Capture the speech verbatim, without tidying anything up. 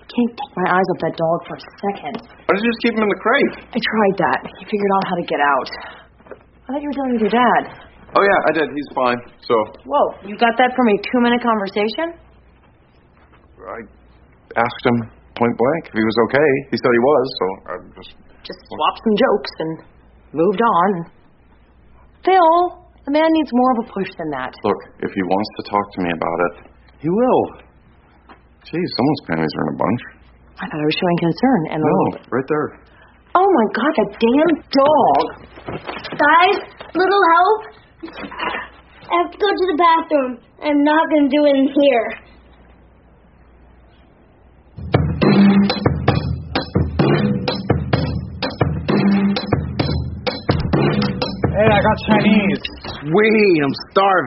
can't take my eyes off that dog for a second. Why did you just keep him in the crate? I tried that. He figured out how to get out. I thought you were dealing with your dad. Oh, yeah, I did. He's fine, so... Whoa, you got that from a two-minute conversation? I asked him point blank if he was okay. He said he was, so I just... Just swapped some jokes and moved on. Phil, the man needs more of a push than that. Look, if he wants to talk to me about it, he will. Geez, someone's panties are in a bunch. I thought I was showing concern. And no, right there. Oh, my God, that damn dog. Guys, little help? I have to go to the bathroom. I'm not going to do it in here. Hey, I got Chinese. Sweet, I'm starving.